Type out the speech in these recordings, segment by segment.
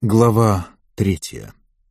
Глава 3.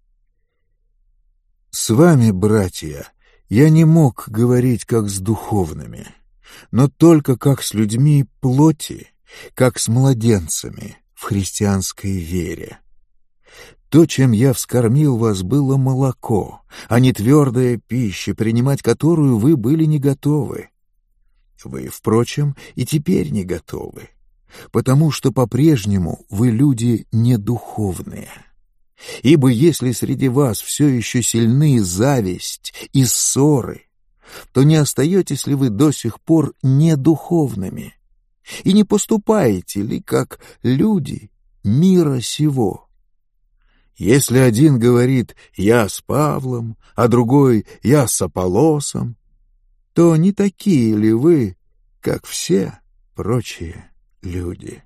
С вами, братья, я не мог говорить как с духовными, но только как с людьми плоти, как с младенцами в христианской вере. То, чем я вскормил вас, было молоко, а не твердая пища, принимать которую вы были не готовы. Вы, впрочем, и теперь не готовы, потому что по-прежнему вы люди недуховные. Ибо если среди вас все еще сильны зависть и ссоры, то не остаетесь ли вы до сих пор недуховными? И не поступаете ли, как люди мира сего? Если один говорит «я с Павлом», а другой «я с Аполлосом», то не такие ли вы, как все прочие люди?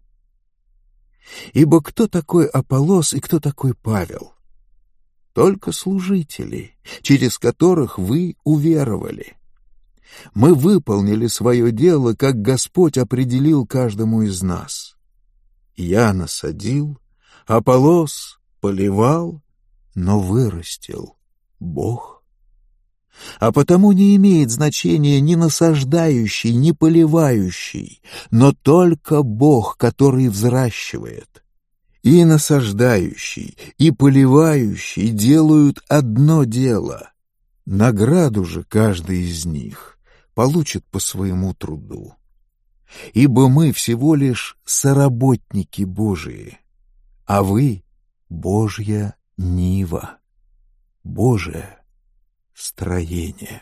Ибо кто такой Аполлос и кто такой Павел? Только служители, через которых вы уверовали. Мы выполнили свое дело, как Господь определил каждому из нас. Я насадил, Аполлос поливал, но вырастил Бог. А потому не имеет значения ни насаждающий, ни поливающий, но только Бог, который взращивает. И насаждающий, и поливающий делают одно дело. Награду же каждый из них получит по своему труду. Ибо мы всего лишь соработники Божии, а вы — Божья нива, Божие строение.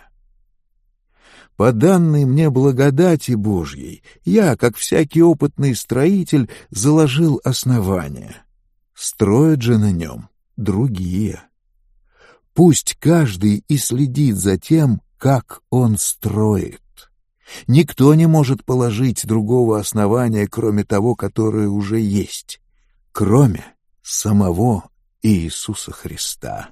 По данной мне благодати Божьей, я, как всякий опытный строитель, заложил основание. Строят же на нем другие. Пусть каждый и следит за тем, как он строит. Никто не может положить другого основания, кроме того, которое уже есть, кроме самого Иисуса Христа.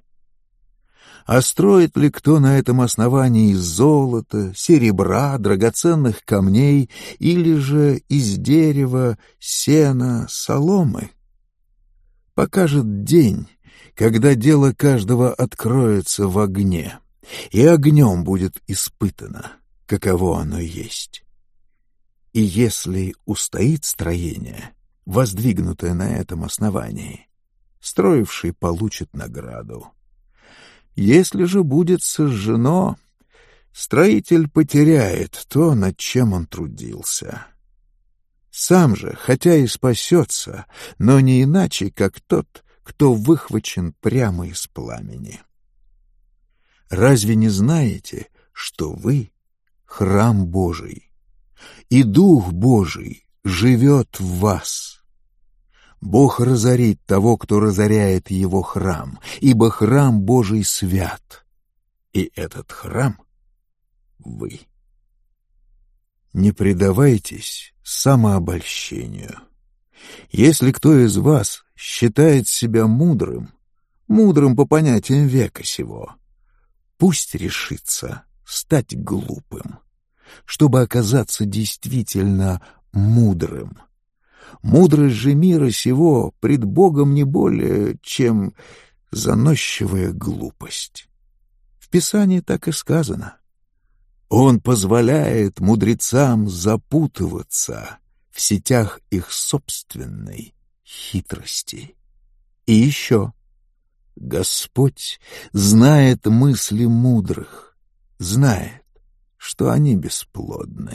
А строит ли кто на этом основании из золота, серебра, драгоценных камней или же из дерева, сена, соломы? Покажет день, когда дело каждого откроется в огне, и огнем будет испытано, каково оно есть. И если устоит строение, воздвигнутое на этом основании, строивший получит награду. Если же будет сожжено, строитель потеряет то, над чем он трудился. Сам же, хотя и спасется, но не иначе, как тот, кто выхвачен прямо из пламени. Разве не знаете, что вы — храм Божий, и Дух Божий живет в вас? Бог разорит того, кто разоряет его храм, ибо храм Божий свят, и этот храм — вы. Не предавайтесь самообольщению. Если кто из вас считает себя мудрым по понятиям века сего, пусть решится стать глупым, чтобы оказаться действительно мудрым. Мудрость же мира сего пред Богом не более, чем заносчивая глупость. В Писании так и сказано. Он позволяет мудрецам запутываться в сетях их собственной хитрости. И еще. Господь знает мысли мудрых, знает, что они бесплодны.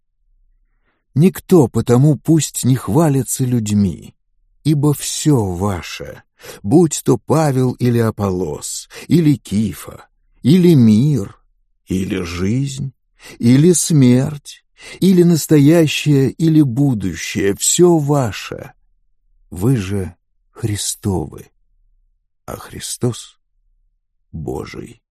Никто потому пусть не хвалится людьми, ибо все ваше, будь то Павел или Аполлос, или Кифа, или мир, или жизнь, или смерть, или настоящее, или будущее, все ваше. Вы же Христовы, а Христос Божий.